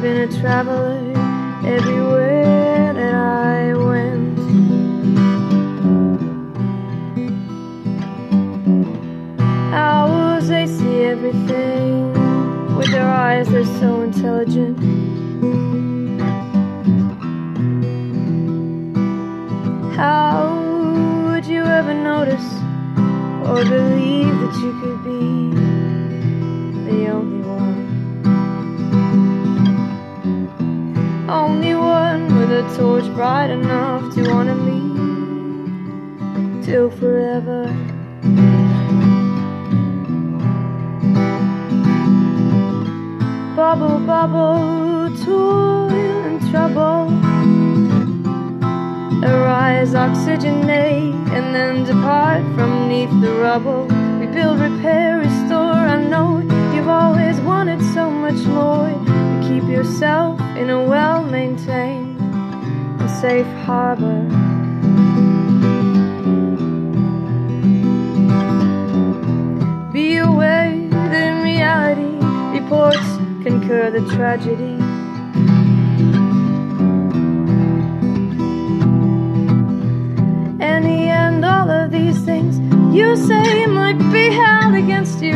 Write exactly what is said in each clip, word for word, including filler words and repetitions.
been a traveler everywhere that I went. Owls, they see everything with their eyes, they're so intelligent. How would you ever notice or believe that you could be the only one? Only one with a torch bright enough to wanna leave till forever. Bubble, bubble, toil and trouble, arise, oxygenate, and then depart from neath the rubble. Rebuild, repair, restore. I know you've always wanted so much more. You keep yourself in a well-maintained and safe harbor. Be aware that in reality reports concur the tragedy. And the end, all of these things you say might be held against you.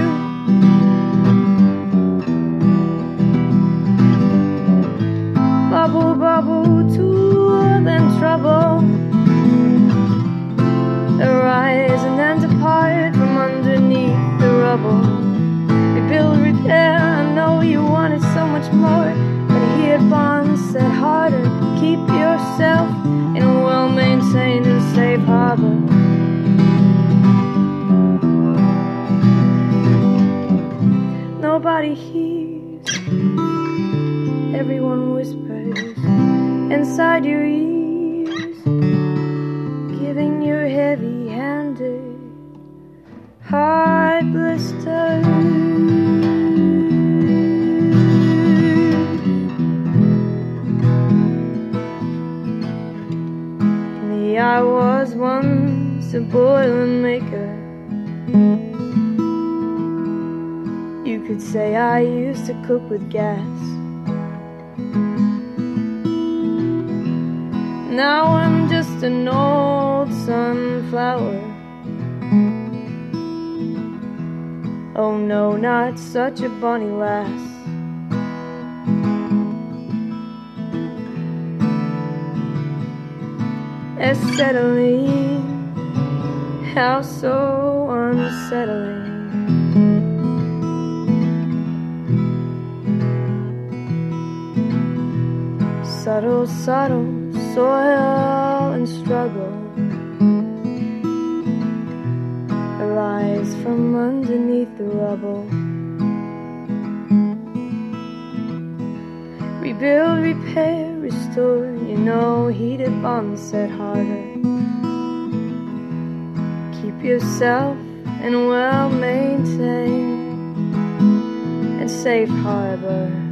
Bubble, bubble, toil and trouble, arise and then depart from underneath the rubble. Rebuild, repair, I know you wanted so much more, but here Bond said harder, keep yourself in a well-maintained and safe harbor. Nobody hears, everyone whispers inside your ears, giving your heavy-handed heart blisters. I was once a Boilermaker. You could say I used to cook with gas. Now I'm just an old sunflower. Oh no, not such a bonny lass. Acetylene, how so unsettling. Subtle, subtle soil and struggle, arise from underneath the rubble. Rebuild, repair, restore. You know, heated bonds set harder. Keep yourself in a well-maintained and safe harbor.